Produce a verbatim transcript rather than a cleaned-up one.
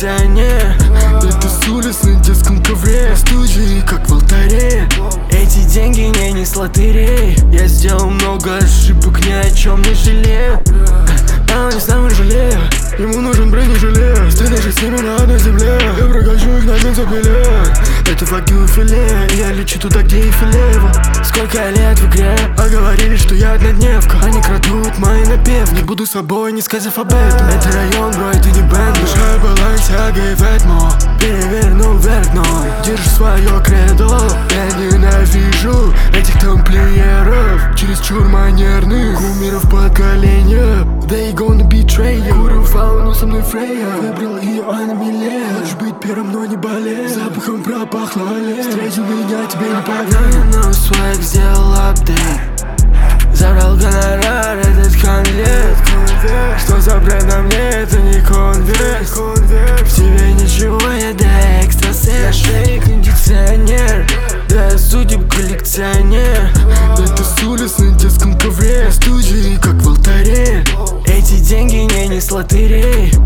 коллекционер. Это с улиц на детском ковре, студии как в алтаре. Эти деньги не не с лотерей. Я сделал много ошибок, ни о чем не жалею. А он не сам не жалею. Ему нужен бронежилет. Стены же с ними на одной земле. Я прокачу их на бензопиле. Это факел филе. Я лечу туда, где и филе его. Сколько лет в игре, а говорили, что я однодневка. Они крадут мои напев. Не буду собой, не сказав об этом. Это район, бро, это не бэнд. Душа балансиага и Ветмо. Перевернул вверх дном. Держу свое кредо. Я ненавижу этих тамплиеров. Чересчур манерных кумиров поколения. They gonna betray you. Курю фауну со мной Фрейя. Выбрал ее, она милее. Хочешь быть первым, но не болей. Запахом пропахло олей. Встретил меня, тебе не поверю. Но свайк сделал апдейт. Забрал гонорар, этот конверт. Что за бренд на мне, это не конверт. В тебе ничего, я да экстрасенс. Я шейк, кондиционер. Да, судеб коллекционер. Это с улиц на детском ковре, студии как в алтаре. Эти деньги не не с лотерей.